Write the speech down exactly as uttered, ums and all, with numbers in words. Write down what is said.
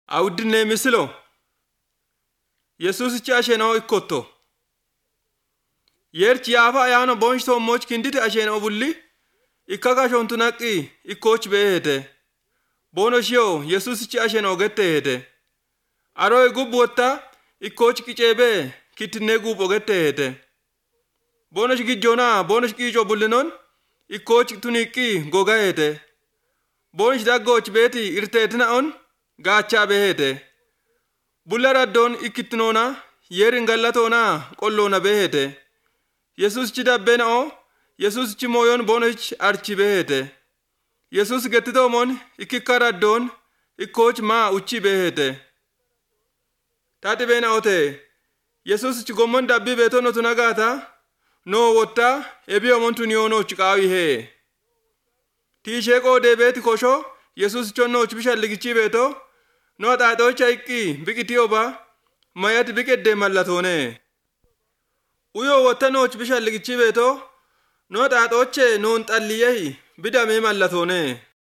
Awdinne misilo Yesus ci asheno ikotto Yerchi yafa ayano bonshto moch kindite asheno bulli ikkaga shontunaqi ikkoch beete bono shio Yesus ci asheno gettehede aroy gubbotta ikkoch kicebe kitne gubo gettehede bono shigijona bono shigijo bullinon ikkoch tuniki gogaete bono shidaggoch beti irtetna on gacha behete bullara don ikitnona yerin gallatona qollona behete Yesus ci dabbena o Yesus ci moyon bonich archi behete Yesus gettito mon ikikara don ikkoch ma uchi behete tati bena ote Yesus ci gomon dabbi betono tunagata no wotta ebio montuni ono chikawi he tishe ko de beti kosho Yesus chonno chbisha ligichi beto no ta do chaiki bikitio ba mayat bikede mallatone uyo wotta no chbisha ligichi beto no ta do che non talliyehi bidame mallatone